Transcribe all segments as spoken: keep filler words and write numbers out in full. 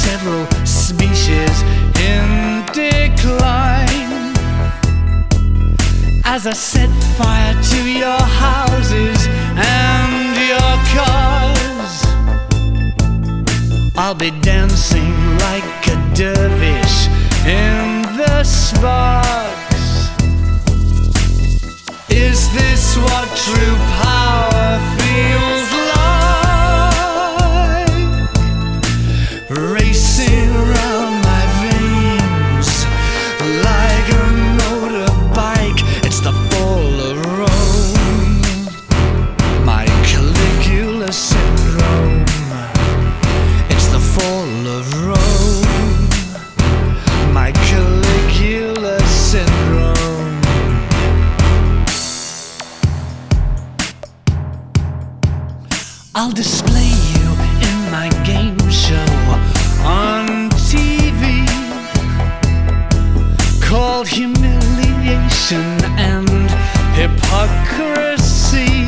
several species in decline. As I set fire to your houses and your cars, I'll be dancing like a dervish in the sparks. Is this what true power feels like? Racing around my veins like a motorbike. It's the fall of Rome, my Caligula syndrome. It's the fall of Rome, my Caligula syndrome. I'll display you in my game show on T V, called Humiliation and Hypocrisy.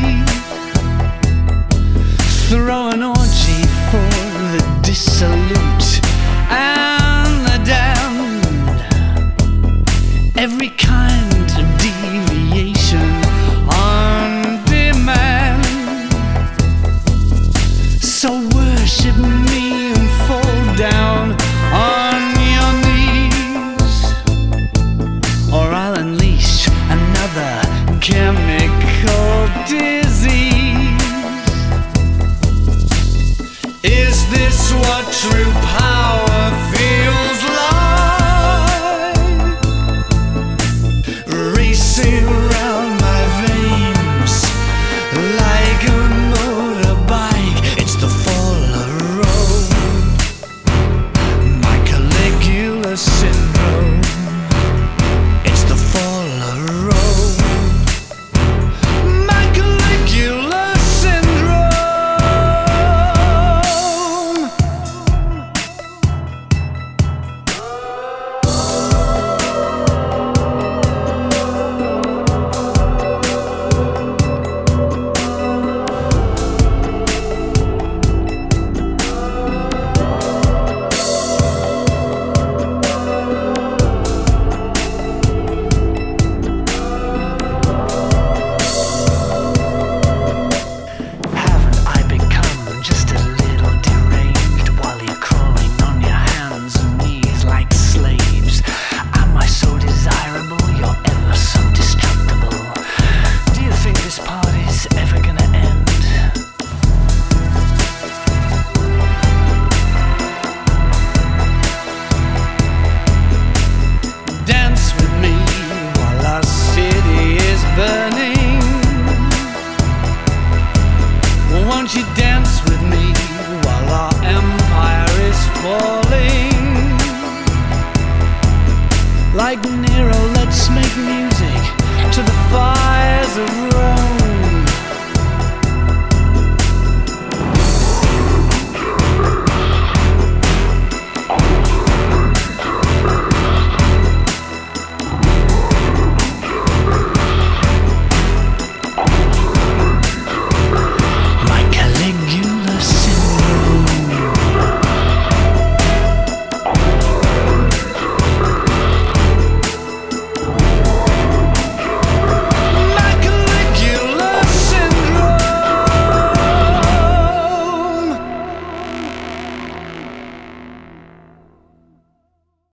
Throw an orgy for the dissolute and the damned. Every kind of deviation on demand. So worship me and fall down on your knees, or I'll unleash another chemical disease. Is this what true power